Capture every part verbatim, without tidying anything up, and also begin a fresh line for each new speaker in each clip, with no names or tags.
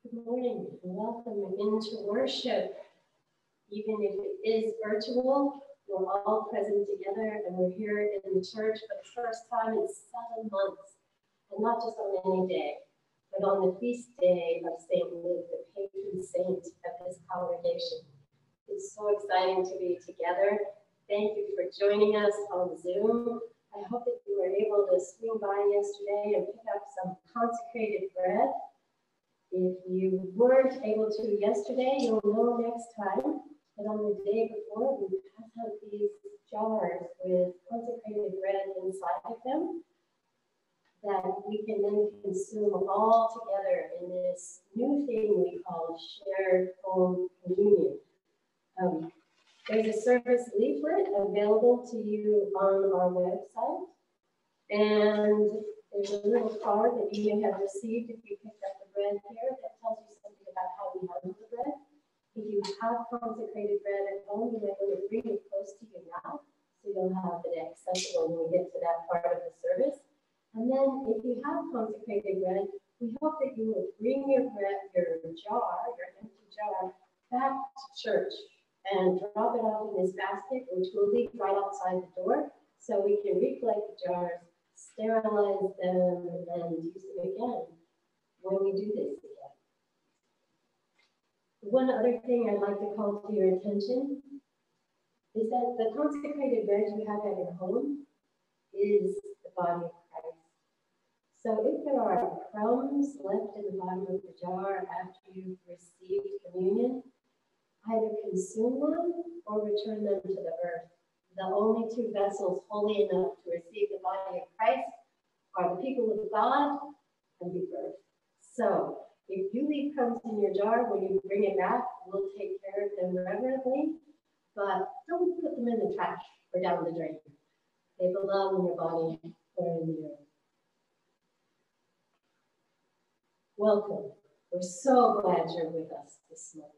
Good morning and welcome again to worship. Even if it is virtual, we're all present together and we're here in the church for the first time in seven months. And not just on any day, but on the feast day of Saint Luke, the patron saint of this congregation. It's so exciting to be together. Thank you for joining us on Zoom. I hope that you were able to swing by yesterday and pick up some consecrated bread. If you weren't able to yesterday, you'll know next time that on the day before, we pass out these jars with consecrated bread inside of them that we can then consume all together in this new thing we call shared home communion. Um, there's a service leaflet available to you on our website, and there's a little card that you may have received if you picked up the bread here that tells you something about how we handle the bread. If you have consecrated bread at home, you might want to bring it close to you now, so you'll have it accessible when we get to that part of the service. And then if you have consecrated bread, we hope that you will bring your bread, your jar, your empty jar, back to church and drop it off in this basket, which we'll leave right outside the door, so we can recollect the jars, sterilize them, and use them again when we do this again. One other thing I'd like to call to your attention is that the consecrated bread you have at your home is the body of Christ. So if there are crumbs left in the bottom of the jar after you've received communion, either consume them or return them to the earth. The only two vessels holy enough to receive the body of Christ are the people of God and the earth. So if you leave crumbs in your jar, when you bring it back, we'll take care of them reverently, but don't put them in the trash or down the drain. They belong in your body or in the earth. Welcome. We're so glad you're with us this morning.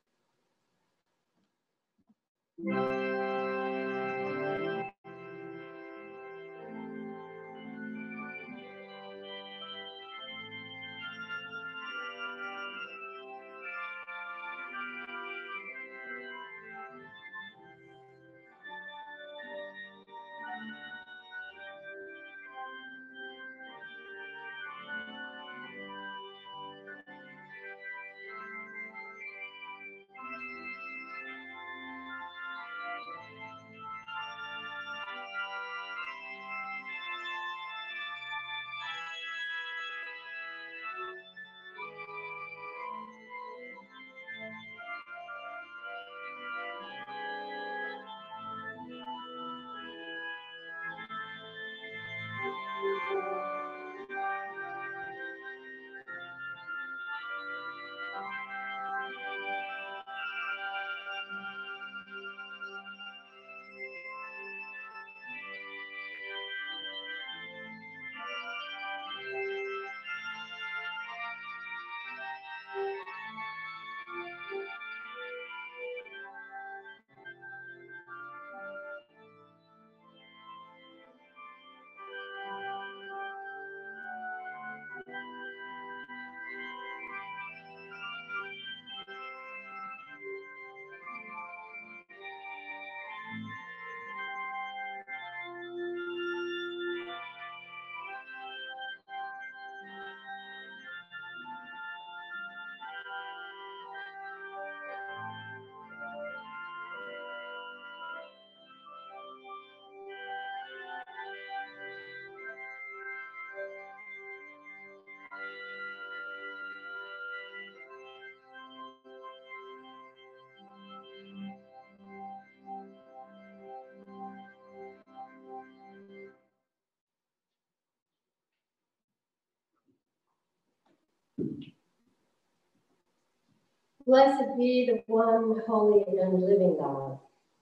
Blessed be the one holy and living God.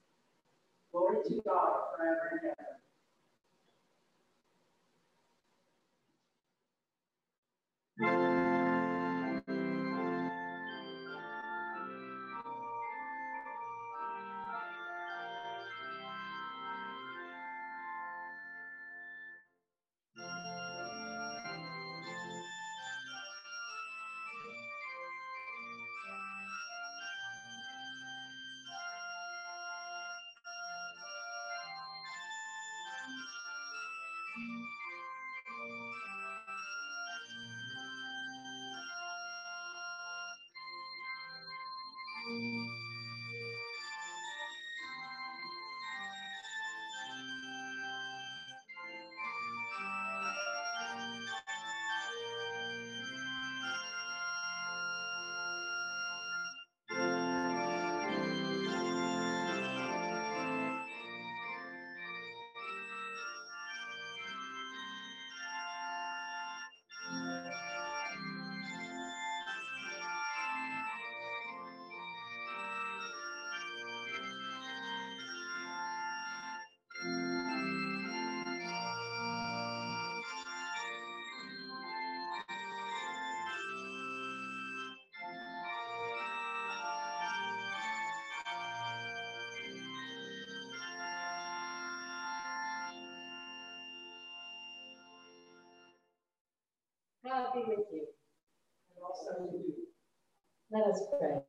Glory to God forever and ever.
God be with you.
And also with you.
Let us pray.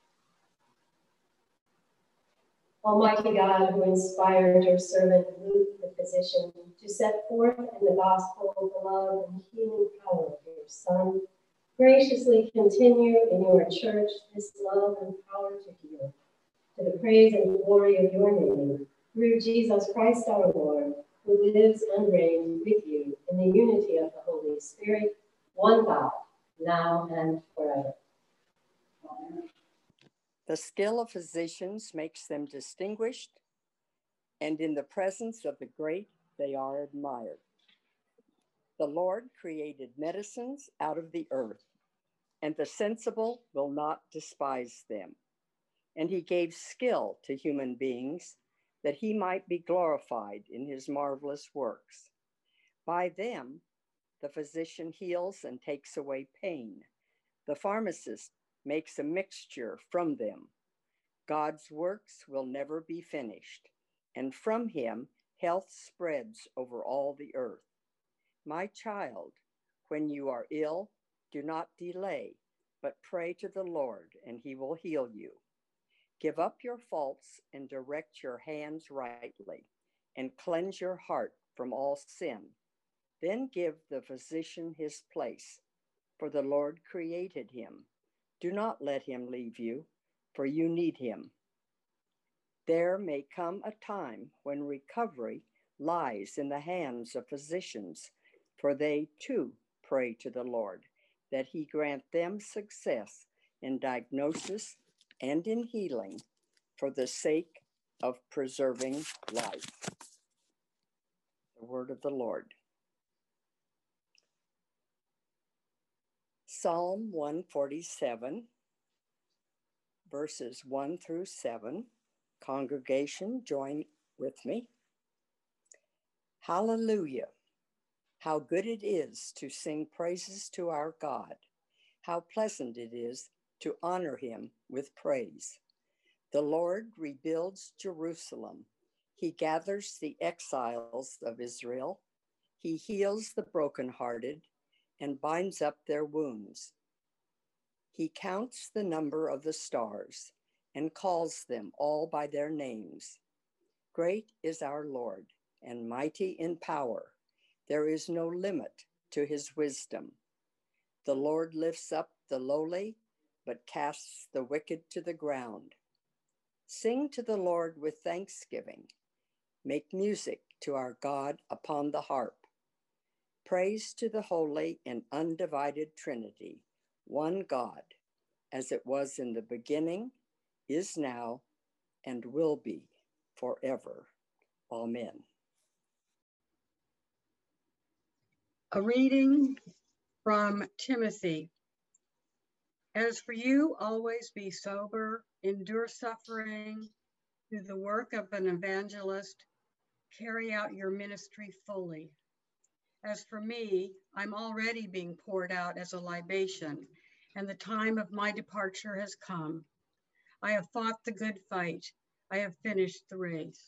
Almighty God, who inspired your servant Luke, the physician, to set forth in the gospel the love and healing power of your Son, graciously continue in your church this love and power to heal, to the praise and glory of your name, through Jesus Christ our Lord, who lives and reigns with you in the unity of the Holy Spirit, one God, now and forever.
Amen.
The skill of physicians makes them distinguished, and in the presence of the great, they are admired. The Lord created medicines out of the earth, and the sensible will not despise them. And he gave skill to human beings that he might be glorified in his marvelous works. By them, the physician heals and takes away pain. The pharmacist makes a mixture from them. God's works will never be finished, and from him health spreads over all the earth. My child, when you are ill, do not delay, but pray to the Lord, and he will heal you. Give up your faults and direct your hands rightly, and cleanse your heart from all sin. Then give the physician his place, for the Lord created him. Do not let him leave you, for you need him. There may come a time when recovery lies in the hands of physicians, for they too pray to the Lord that he grant them success in diagnosis and in healing for the sake of preserving life. The word of the Lord. Psalm one forty-seven, verses one through seven. Congregation, join with me. Hallelujah. How good it is to sing praises to our God. How pleasant it is to honor him with praise. The Lord rebuilds Jerusalem. He gathers the exiles of Israel. He heals the brokenhearted and binds up their wounds. He counts the number of the stars and calls them all by their names. Great is our Lord and mighty in power. There is no limit to his wisdom. The Lord lifts up the lowly, but casts the wicked to the ground. Sing to the Lord with thanksgiving. Make music to our God upon the harp. Praise to the holy and undivided Trinity, one God, as it was in the beginning, is now, and will be forever. Amen.
A reading from Timothy. As for you, always be sober, endure suffering, do the work of an evangelist, carry out your ministry fully. As for me, I'm already being poured out as a libation, and the time of my departure has come. I have fought the good fight. I have finished the race.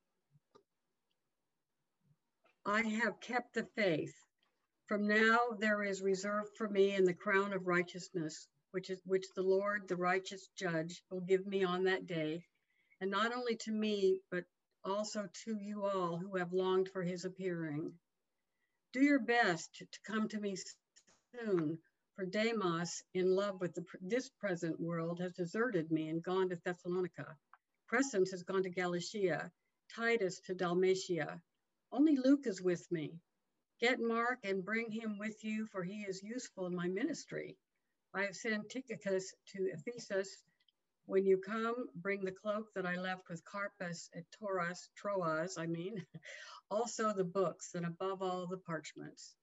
I have kept the faith. From now there is reserved for me in the crown of righteousness, which is which the Lord, the righteous judge, will give me on that day, and not only to me, but also to you all who have longed for his appearing. Do your best to come to me soon, for Demas, in love with the, this present world, has deserted me and gone to Thessalonica. Crescens has gone to Galatia, Titus to Dalmatia. Only Luke is with me. Get Mark and bring him with you, for he is useful in my ministry. I have sent Tychicus to Ephesus. When you come, bring the cloak that I left with Carpus at Troas, Troas, I mean, also the books, and above all the parchments.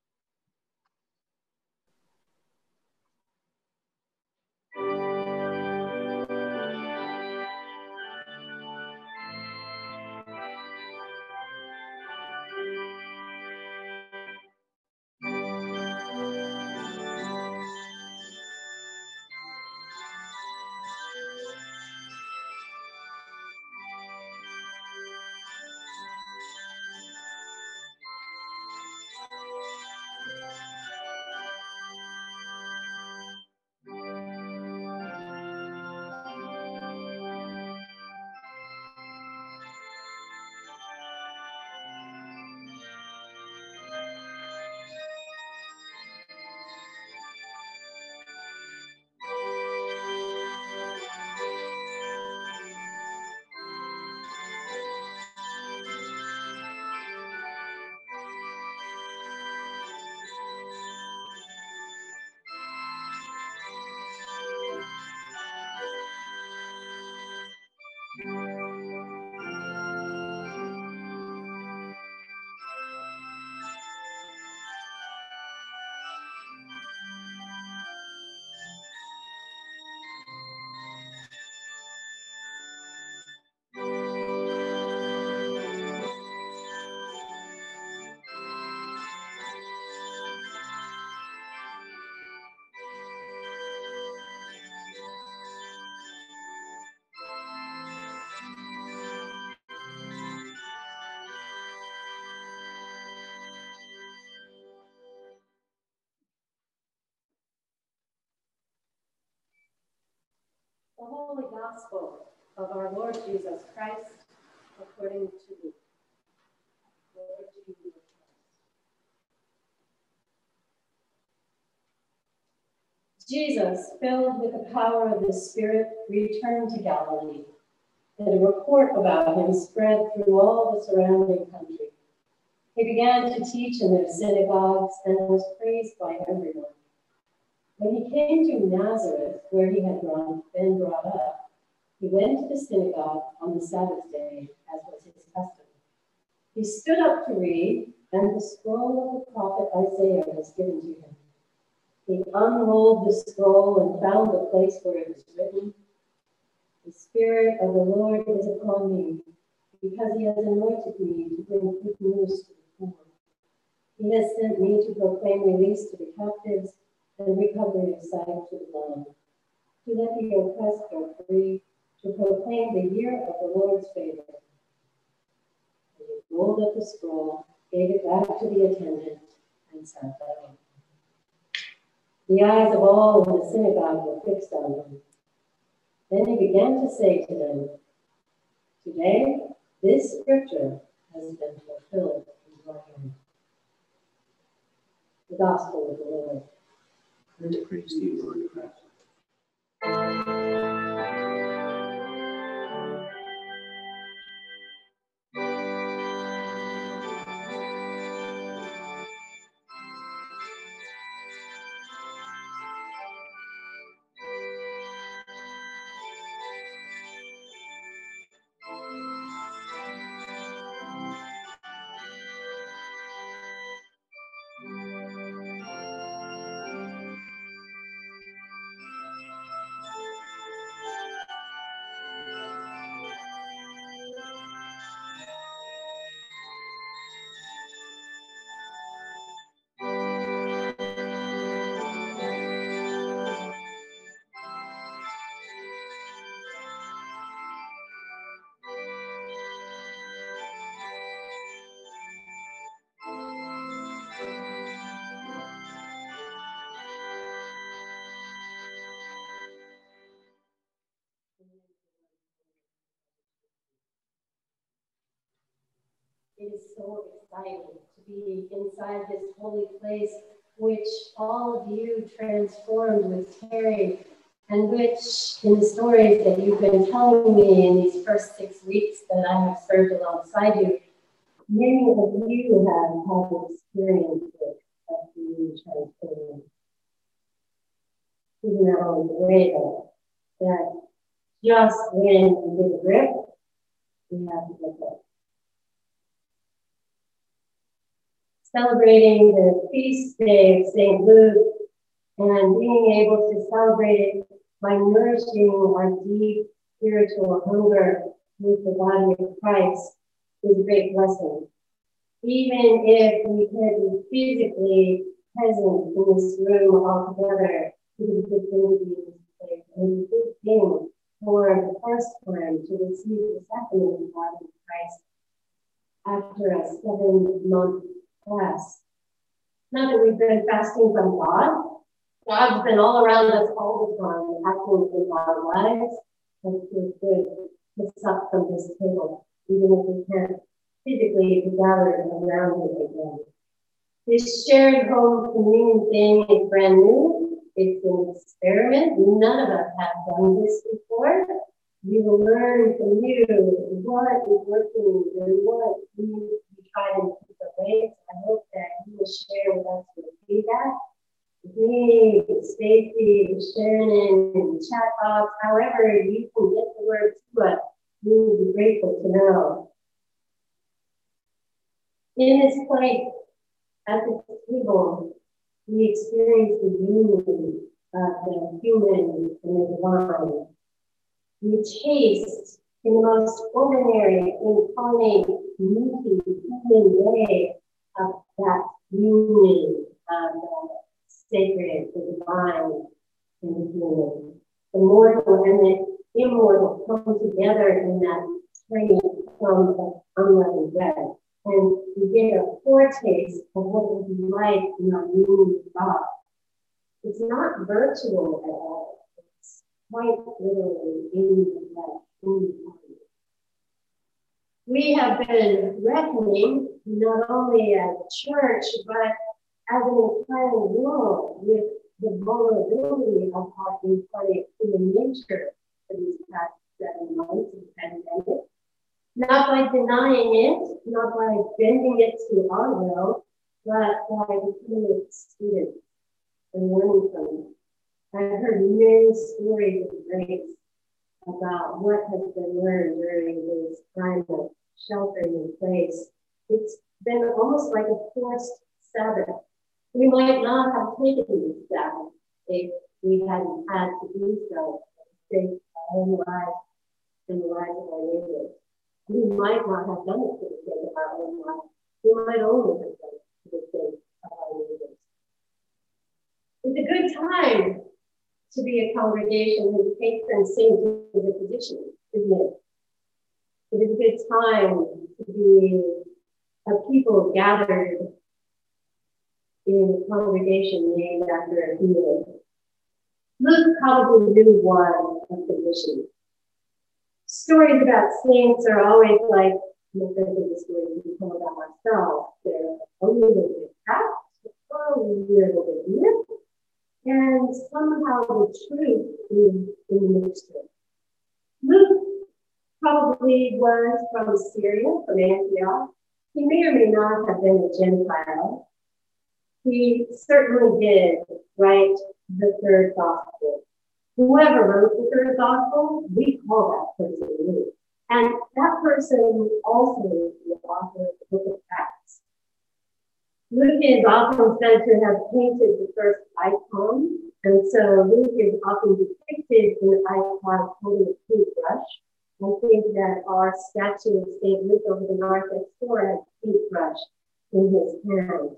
The Holy Gospel of our Lord Jesus Christ according to Luke. Lord Jesus Christ. Jesus, filled with the power of the Spirit, returned to Galilee, and a report about him spread through all the surrounding country. He began to teach in their synagogues and was praised by everyone. When he came to Nazareth, where he had been brought up, he went to the synagogue on the Sabbath day, as was his custom. He stood up to read, and the scroll of the prophet Isaiah was given to him. He unrolled the scroll and found the place where it was written, "The Spirit of the Lord is upon me, because he has anointed me to bring good news to the poor. He has sent me to proclaim release to the captives and recovery of sight to the blind, to let the oppressed go free, to proclaim the year of the Lord's favor." And he rolled up the scroll, gave it back to the attendant, and sat down. The eyes of all in the synagogue were fixed on him. Then he began to say to them, "Today, this scripture has been fulfilled in your hearing." The Gospel of the Lord.
And praise you, Lord Christ.
so exciting to be inside this holy place, which all of you transformed with Terry, and which, in the stories that you've been telling me in these first six weeks that I have served alongside you, many of you have had experiences of being transformed. Isn't that always the way, though? That just when you get a grip, you have to get it. Celebrating the feast day of Saint Luke and being able to celebrate it by nourishing our deep spiritual hunger with the body of Christ is a great blessing. Even if we can't be physically present in this room all together, it is a good thing to be in this place. And it's a good thing for the first time to receive the sacrament of the body of Christ after a seven-month fast. Not that we've been fasting from God. God's been all around us all the time, acting in our lives, and it feels good to sup from this table, even if we can't physically be gathered around it again. This shared home communion thing is brand new. It's an experiment. None of us have done this before. We will learn from you what is working and what we need to be trying to keep away. I hope that you will share with us your feedback. Me, Stacy, Shannon, in the chat box, however you can get the word to us, we will be grateful to know. In this place, at this table, we experience the unity of the human and the divine. We taste in the most ordinary, incarnate, meaty, human way of that union of the sacred, the divine, and the human. The mortal and the immortal come together in that tiny crumb of unleavened bread. And we get a foretaste of what it would be like in our union with God. It's not virtual at all. It's quite literally in the flesh, in the body. We have been reckoning not only as a church, but as an entire world with the vulnerability of our incarnate human nature for these past seven months of the pandemic. Not by denying it, not by bending it to our will, but by becoming a student and learning from it. I've heard many stories of grace about what has been learned during this time of sheltering in place. It's been almost like a forced Sabbath. We might not have taken this Sabbath if we hadn't had to do so to save our own lives and the lives of our neighbors. We might not have done it for the sake of our own lives. We might only have done it for the sake of our neighbors. It's a good time to be a congregation who takes and sings to the position, isn't it? It is a good time to be a people gathered in a congregation named after a hero. Luke probably knew one of the mission. Stories about saints are always like, I'm not going to give the stories we tell about ourselves. They're a little bit fact, a little bit myth, and somehow the truth is in the mixture. Luke probably was from Syria, from Antioch. He may or may not have been a Gentile. He certainly did write the third gospel. Whoever wrote the third gospel, we call that person Luke. And that person also is the author of the book of Acts. Luke is often said to have painted the first icon, and so Luke is often depicted in the icon holding a paintbrush. I think that our statue of Saint Luke over the narthex door has a paintbrush in his hand.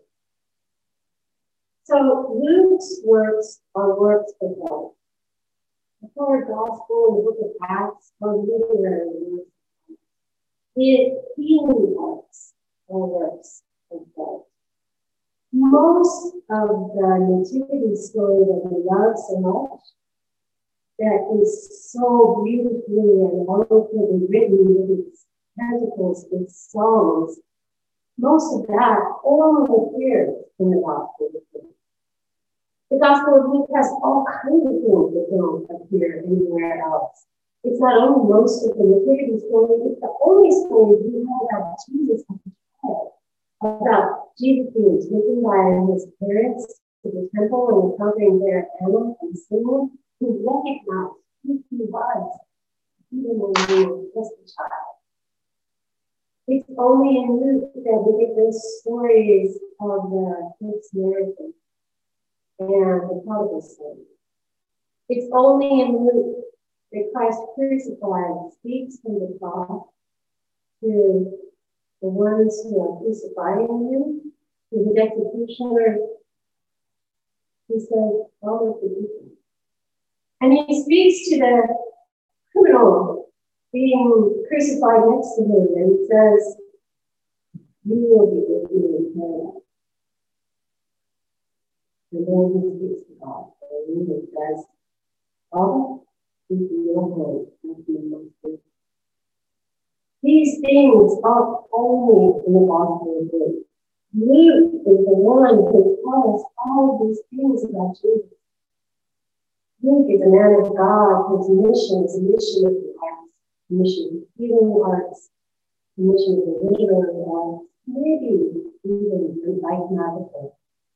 So Luke's works are works of love. The third gospel and the book of Acts are literary works. His healing works are works of love. Most of the nativity story that we love so much, that is so beautifully and wonderfully written with its canticles, its songs, most of that only appears in the Gospel of Luke. The Gospel of Luke has all kinds of things that don't appear anywhere else. It's not only most of the nativity story, it's the only story we have about Jesus as a child, about Jesus being taken by his parents to the temple and encountering their animals and Simeon, who recognized who he was, even when he was just a child. It's only in Luke that we get those stories of the Good Samaritan and the prodigal son. It's only in Luke that Christ crucified speaks from the cross to the ones who are crucifying him, to his executioner. He says, all of the people. And he speaks to the criminal being crucified next to him and says, you will be with me in paradise. And then he speaks to God, and he says, Father, into your hands, I commit my spirit. These things are only in the Gospel of Luke. Luke is the one who tells us all of these things about Jesus. Luke is a man of God whose mission is a mission of the arts, a mission of healing arts, a mission of the literary arts, maybe even the mathematical.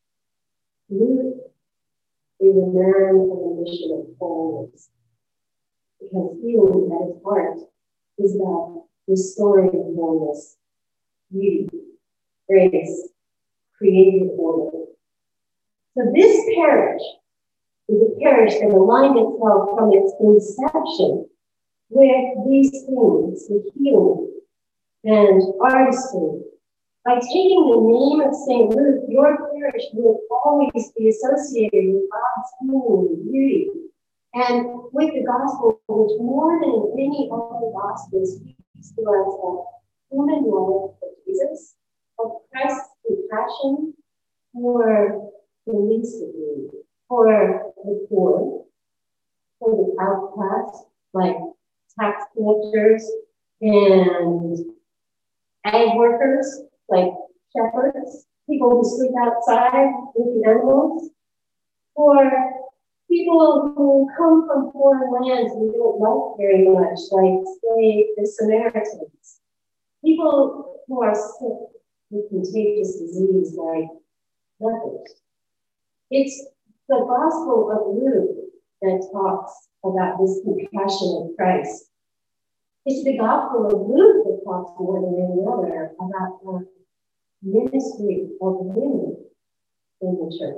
Luke is a man of a mission of wholeness, because healing at its heart is about restoring wholeness, beauty, grace, creative order. So this parish is a parish that aligned itself from its inception with these things, with healing and artistry. By taking the name of Saint Luke, your parish will always be associated with God's healing and beauty, and with the gospel, which more than any other gospel speaks to us of human life of Jesus, of Christ's compassion for the least of these, for the poor, for the outcasts, like tax collectors and ag workers, like shepherds, people who sleep outside with the animals, for people who come from foreign lands we don't like very much, like, say, the Samaritans, people who are sick with contagious disease, like lepers. It's the Gospel of Luke that talks about this compassion of Christ. It's the Gospel of Luke that talks more than any other about the ministry of women in the church.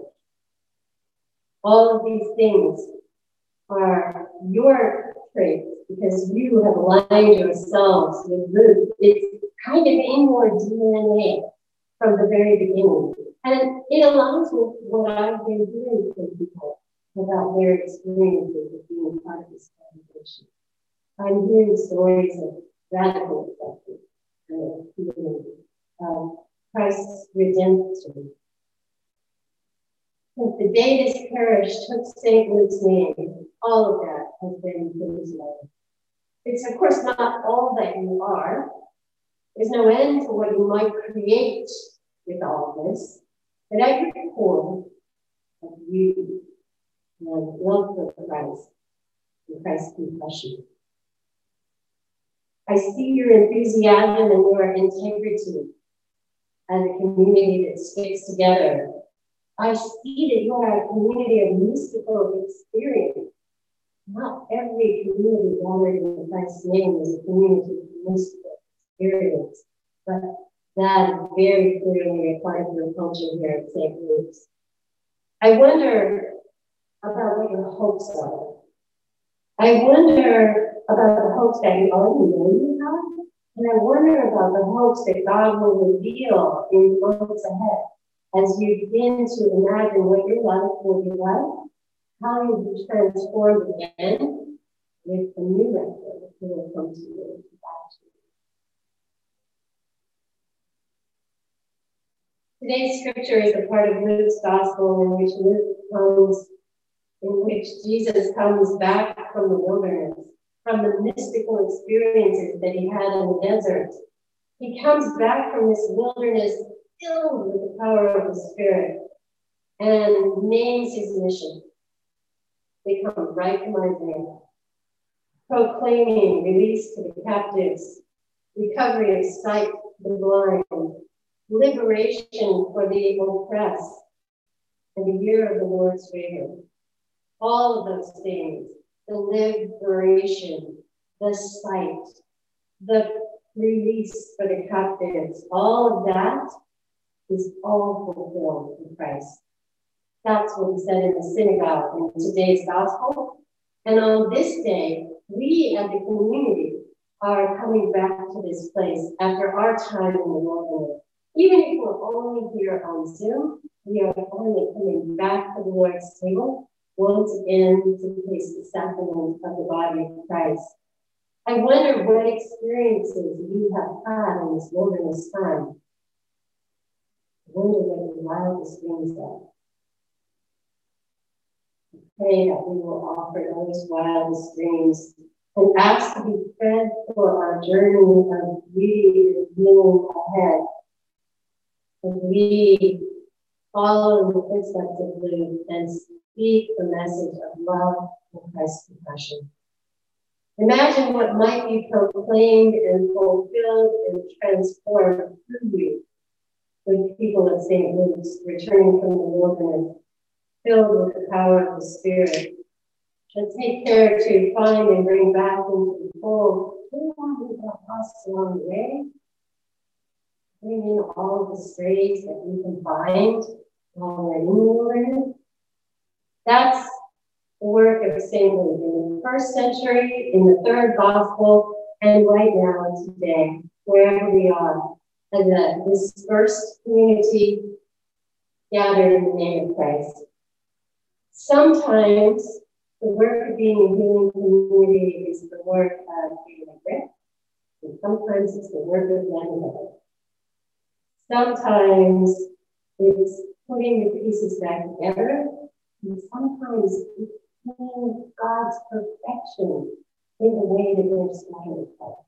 All of these things are your traits because you have aligned yourselves with Luke. It's kind of in your D N A from the very beginning. And it aligns with what I've been doing for people about their experiences of being part of this congregation. I'm hearing stories of radical acceptance, of healing, of Christ's redemption. Since the day this parish took Saint Luke's name, all of that has been put his way. It's, of course, not all that you are. There's no end to what you might create with all of this. But at your core of beauty and love for Christ and Christ's compassion. I see your enthusiasm and your integrity as a community that sticks together. I see that you are a community of mystical experience. Not every community gathered in Christ's name is a community of mystical experience, but that is very clearly a part of your culture here at Saint Luke's. I wonder about what your hopes are. I wonder about the hopes that you already know you have, and I wonder about the hopes that God will reveal in months ahead as you begin to imagine what your life will be like, how you'll be transformed again with the new record that will come to you. Today's scripture is a part of Luke's gospel in which Luke comes, in which Jesus comes back from the wilderness, from the mystical experiences that he had in the desert, He comes back from this wilderness filled with the power of the Spirit and names his mission. They come right from Isaiah, proclaiming release to the captives, recovery of sight to the blind, liberation for the oppressed, and the year of the Lord's favor. All of those things, the liberation, the sight, the release for the captives, all of that is all fulfilled in Christ. That's what he said in the synagogue in today's gospel. And on this day, we as a community are coming back to this place after our time in the wilderness. Even if we're only here on Zoom, we are finally coming back to the Lord's table once again to taste the sacrament of the body of Christ. I wonder what experiences you have had in this wilderness time. I wonder what the wildest dreams are. I pray that we will offer those wildest dreams and ask to be fed for our journey of beauty and healing ahead. As we follow in the footsteps of Luke and speak the message of love and Christ's compassion. Imagine what might be proclaimed and fulfilled and transformed through you with people of Saint Luke's returning from the wilderness, filled with the power of the Spirit. And take care to find and bring back into the fold anyone who got lost along the way. Bring in all of the strays that you can find while we're in the wilderness. That's the work of Saint Luke in the first century, in the third gospel, and right now today, wherever we are, as a dispersed community gathered in the name of Christ. Sometimes the work of being a healing community is the work of being a grip, and sometimes it's the work of letting go. Sometimes it's putting the pieces back together, and sometimes it's seeing God's perfection in the way that we're scattered apart.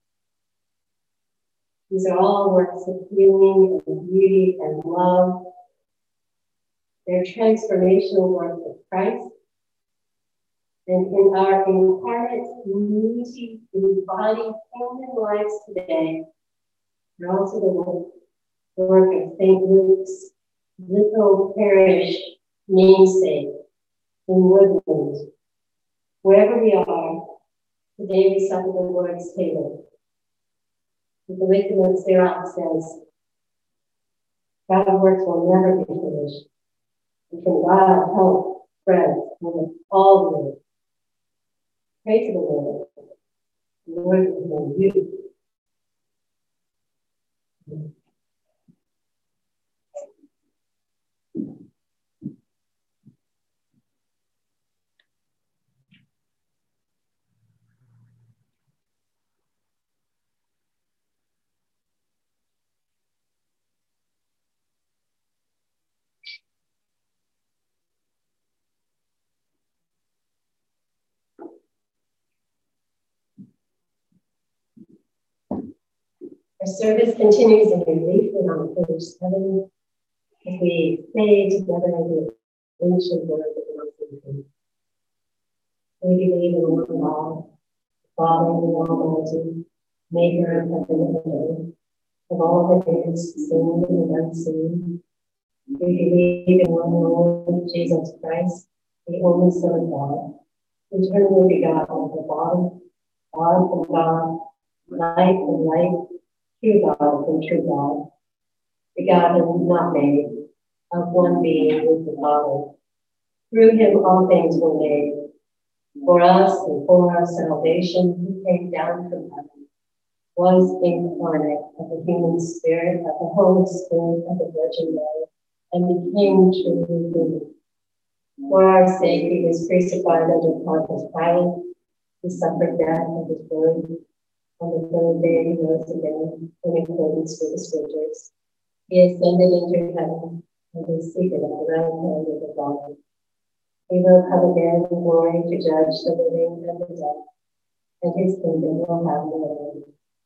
These are all works of healing and beauty and love. They're transformational works of Christ. And in our incarnate unity, embodied human lives today, and also the work of Saint Luke's little parish namesake in Woodland. Wherever we are, today we suffer the Lord's table. The Philippians Sirach says, God's works will never be finished. And from God, help, friends, with all the Lord. Pray to the Lord. The Lord will hear you. Our service continues in relief and on page seven, as we say together the ancient word of the Most. We believe in one God, Father and Almighty, Maker of heaven and earth, of all that is seen and unseen. We believe in one Lord Jesus Christ, the only Son of God, eternally begotten of the Father, God from God, life and life, true God and true God, begotten, not made, of one being with the Father. Through him all things were made. For us and for our salvation, he came down from heaven, was incarnate of the human spirit, of the Holy Spirit, of the Virgin Mary, and became truly human. For our sake, he was crucified under Pontius Pilate. He suffered death and was buried. On the third day, he rose again in accordance with the Scriptures. He ascended into heaven and is seated at the right hand of the Father. He will come again in glory to judge the living and the dead, and his kingdom will have no end.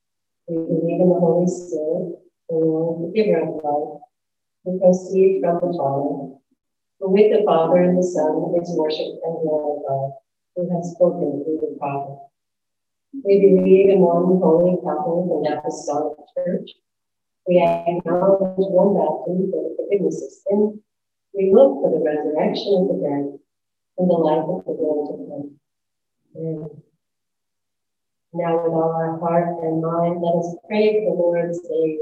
We believe in the Holy Spirit, the Lord, the giver of life, who proceeds from the Father, who with the Father and the Son is worshipped and glorified, who has spoken through the prophet. We believe in one holy Catholic and Apostolic Church. We acknowledge one baptism for the forgiveness of sin. We look for the resurrection of the dead and the life of the world to come. Amen. Now with all our heart and mind, let us pray for the Lord's Day.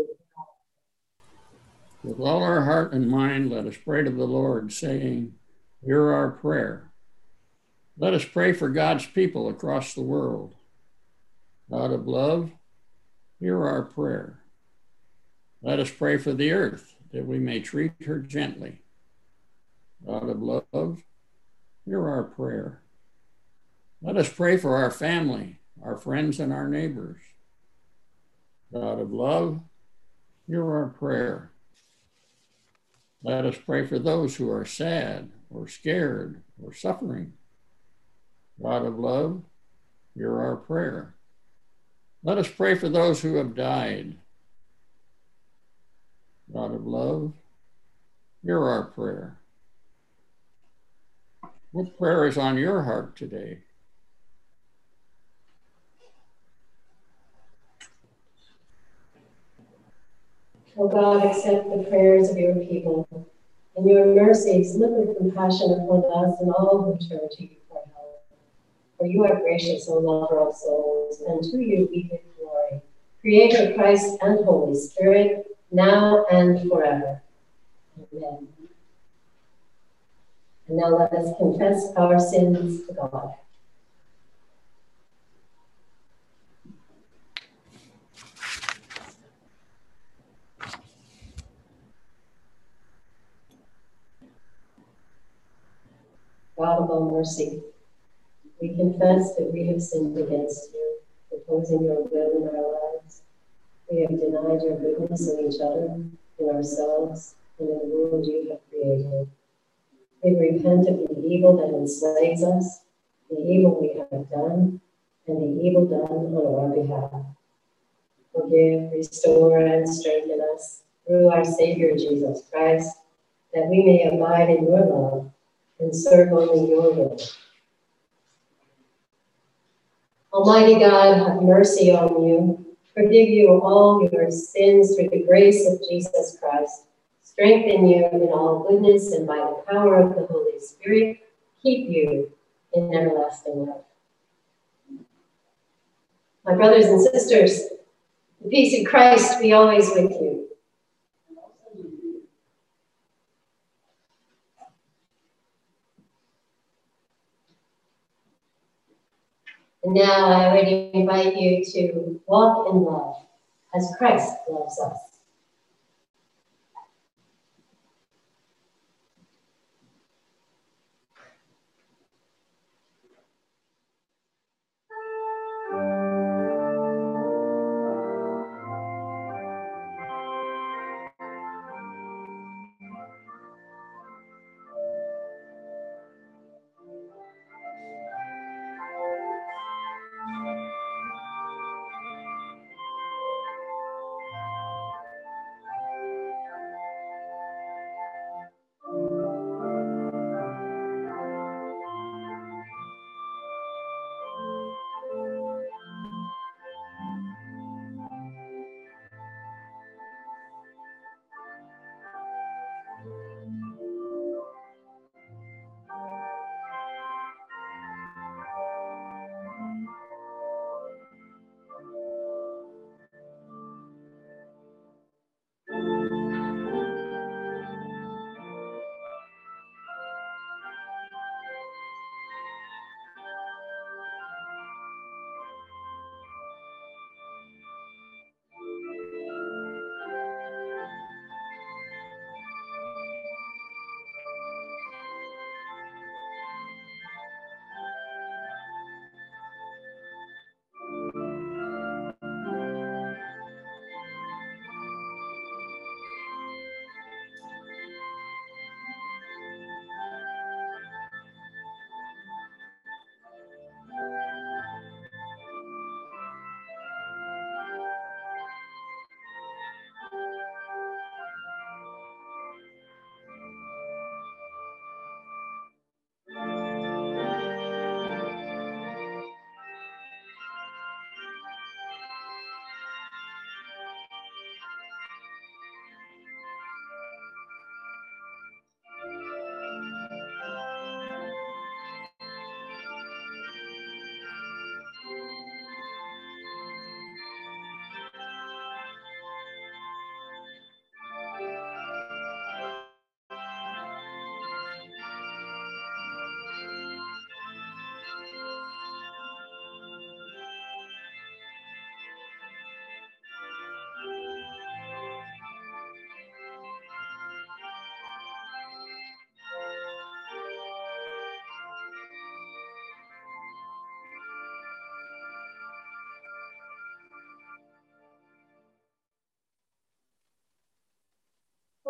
With all our heart and mind, let us pray to the Lord, saying, hear our prayer. Let us pray for God's people across the world. God of love, hear our prayer. Let us pray for the earth, that we may treat her gently. God of love, hear our prayer. Let us pray for our family, our friends, and our neighbors. God of love, hear our prayer. Let us pray for those who are sad or scared or suffering. God of love, hear our prayer. Let us pray for those who have died. God of love, hear our prayer. What prayer is on your heart today?
O God, accept the prayers of your people. In your mercies, look with compassion upon us and all who turn to you for help. For you are gracious, O lover of souls, and to you we give glory. Creator, Christ, and Holy Spirit, now and forever. Amen. And now let us confess our sins to God. God of all mercy, we confess that we have sinned against you, opposing your will in our lives. We have denied your goodness in each other, in ourselves, and in the world you have created. We repent of the evil that enslaves us, the evil we have done, and the evil done on our behalf. Forgive, restore, and strengthen us through our Savior Jesus Christ, that we may abide in your love and serve only your will. Almighty God, have mercy on you, forgive you all your sins through the grace of Jesus Christ, strengthen you in all goodness, and by the power of the Holy Spirit, keep you in everlasting life. My brothers and sisters, the peace of Christ be always with you. And now I would invite you to walk in love as Christ loves us.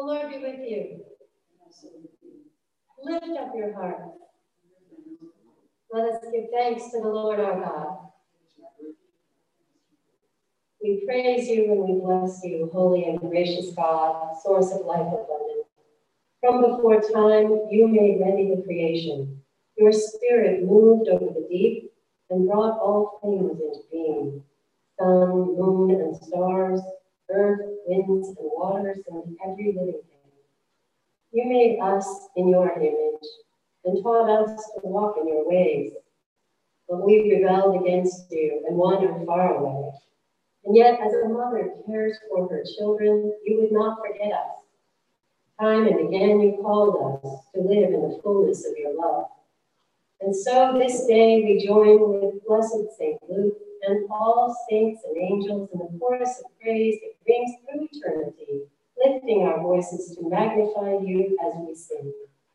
The Lord be with you. Lift up your hearts. Let us give thanks to the Lord our God. We praise you and we bless you, holy and gracious God, source of life abundant. From before time, you made ready the creation. Your spirit moved over the deep and brought all things into being. Sun, moon, and stars, earth, winds, and waters, and every living thing. You made us in your image and taught us to walk in your ways. But we rebelled against you and wandered far away. And yet, as a mother cares for her children, you would not forget us. Time and again you called us to live in the fullness of your love. And so this day we join with Blessed Saint Luke and all saints and angels in the chorus of praise that rings through eternity, lifting our voices to magnify you as we sing.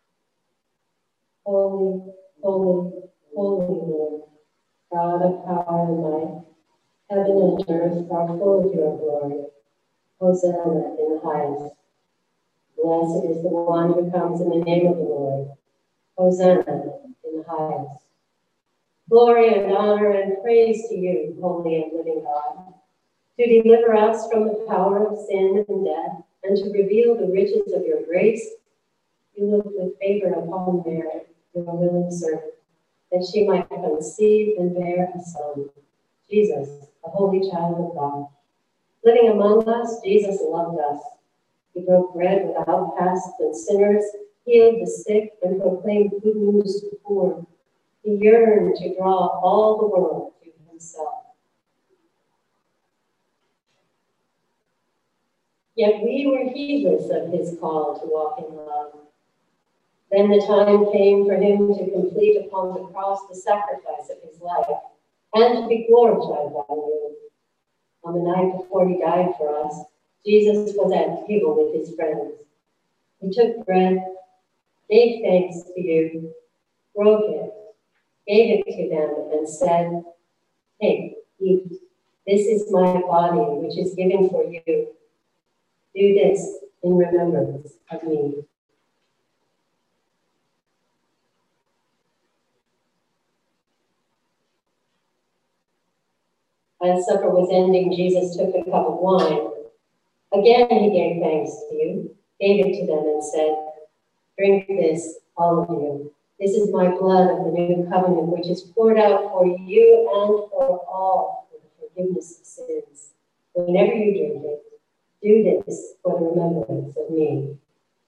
Holy, holy, holy Lord, God of power and might, heaven and earth are full of your glory. Hosanna in the highest. Blessed is the one who comes in the name of the Lord. Hosanna in the highest. Glory and honor and praise to you, holy and living God, to deliver us from the power of sin and death, and to reveal the riches of your grace. You looked with favor upon Mary, your willing servant, that she might conceive and bear a son, Jesus, the holy child of God. Living among us, Jesus loved us. He broke bread with outcasts and sinners, healed the sick, and proclaimed good news to the poor. He yearned to draw all the world to himself. Yet we were heedless of his call to walk in love. Then the time came for him to complete upon the cross the sacrifice of his life and to be glorified by you. On the night before he died for us, Jesus was at table with his friends. He took bread, gave thanks to you, broke it, gave it to them, and said, "Take, eat. This is my body, which is given for you. Do this in remembrance of me." As supper was ending, Jesus took a cup of wine. Again, he gave thanks to you, gave it to them, and said, "Drink this, all of you. This is my blood of the new covenant, which is poured out for you and for all for the forgiveness of sins. Whenever you drink it, do this for the remembrance of me."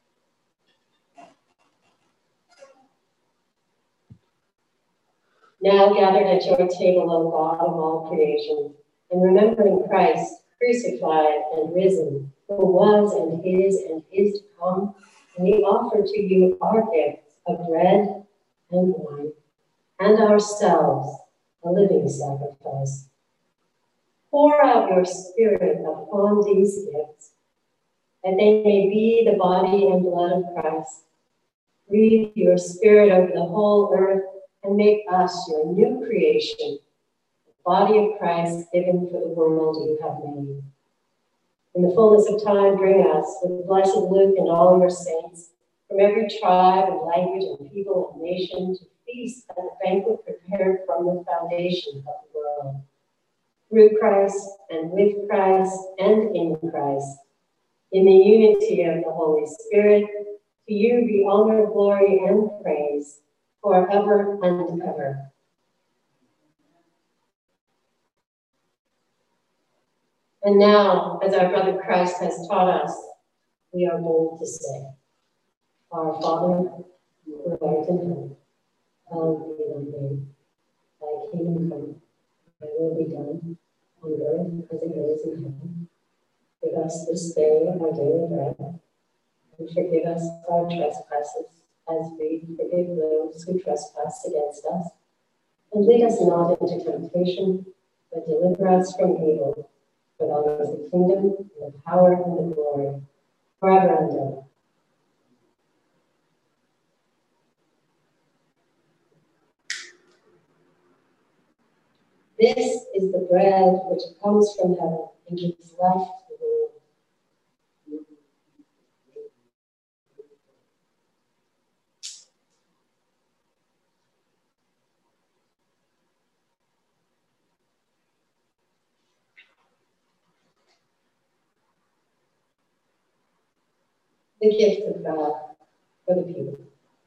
Now gathered at your table, O God of all creation, and remembering Christ, crucified and risen, who was and is and is to come, we offer to you our gifts of bread and wine, and ourselves, a living sacrifice. Pour out your Spirit upon these gifts, that they may be the body and blood of Christ. Breathe your Spirit over the whole earth and make us your new creation, the body of Christ given for the world you have made. In the fullness of time, bring us, with blessed Luke and all your saints, from every tribe and language and people and nation, to feast at the banquet prepared from the foundation of the world. Through Christ, and with Christ, and in Christ, in the unity of the Holy Spirit, to you be honor, glory, and praise, forever and ever. And now, as our brother Christ has taught us, we are bold to say, "Our Father, who art in heaven, hallowed be thy name. Thy kingdom come, thy will be done, on earth as it is in heaven. Give us this day our daily bread, and forgive us our trespasses, as we forgive those who trespass against us. And lead us not into temptation, but deliver us from evil. For thine is the kingdom, and the power, and the glory, forever and ever." This is the bread which comes from heaven and gives life to the world. the gift of God for the people.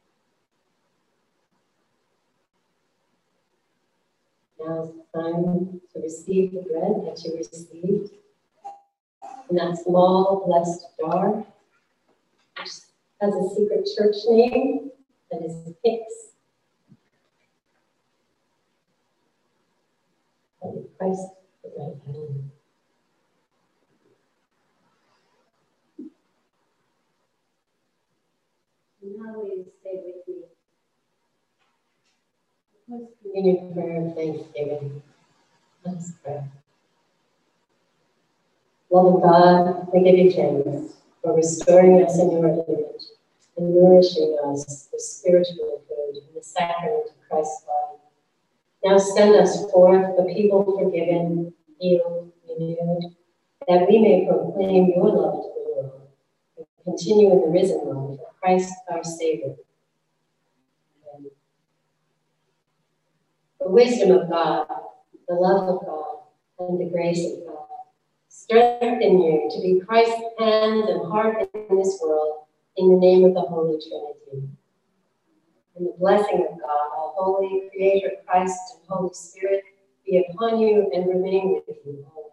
Now it's time to receive the bread that you received in that small blessed jar, which has a secret church name that is Pix. And Christ, the bread of heaven. Now will you stay with me? Post communion prayer of thanksgiving. Let us pray. Loving God, we give you thanks for restoring us in your image and nourishing us with spiritual food in the sacrament of Christ's body. Now send us forth, a people forgiven, healed, renewed, that we may proclaim your love to the world and continue in the risen life of Christ our Savior. Amen. The wisdom of God, the love of God, and the grace of God strengthen you to be Christ's hands and heart in this world, in the name of the Holy Trinity. And the blessing of God, all holy, Creator, Christ, and Holy Spirit, be upon you and remain with you always.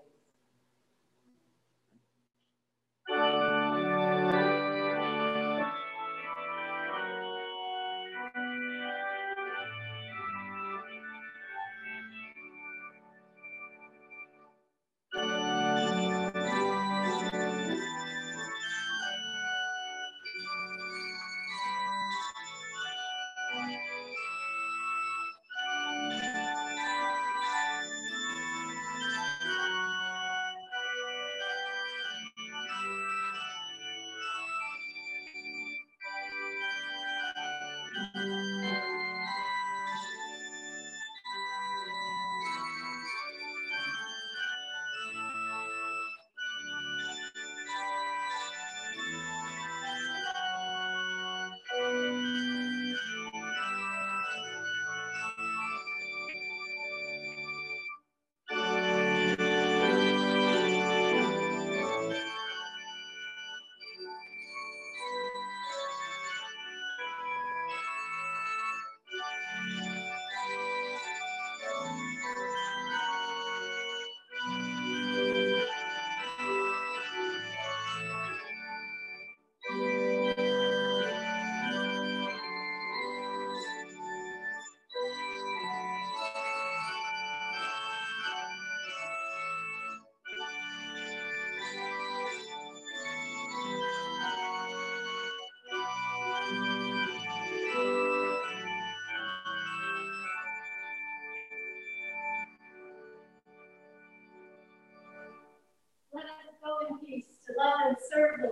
Let us go in peace to love and serve the